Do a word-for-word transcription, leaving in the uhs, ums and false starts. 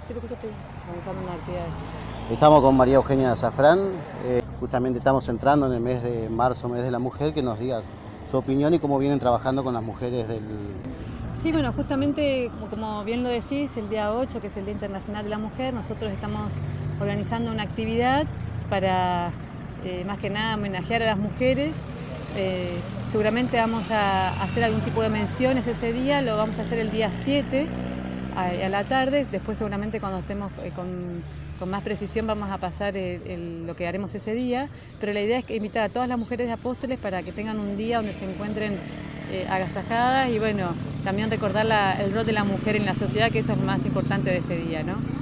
Estoy justo estoy organizando una actividad. Estamos con María Eugenia Azafrán, eh, justamente estamos entrando en el mes de marzo, mes de la mujer, que nos diga su opinión y cómo vienen trabajando con las mujeres del... Sí, bueno, justamente como bien lo decís, el día ocho, que es el Día Internacional de la Mujer, nosotros estamos organizando una actividad para, eh, más que nada, homenajear a las mujeres. Eh, seguramente vamos a hacer algún tipo de menciones ese día, lo vamos a hacer el día siete a, a la tarde, después seguramente cuando estemos eh, con, con más precisión vamos a pasar el, el, lo que haremos ese día, pero la idea es que invitar a todas las mujeres de Apóstoles para que tengan un día donde se encuentren eh, agasajadas y bueno, también recordar la, el rol de la mujer en la sociedad, que eso es lo más importante de ese día, ¿no?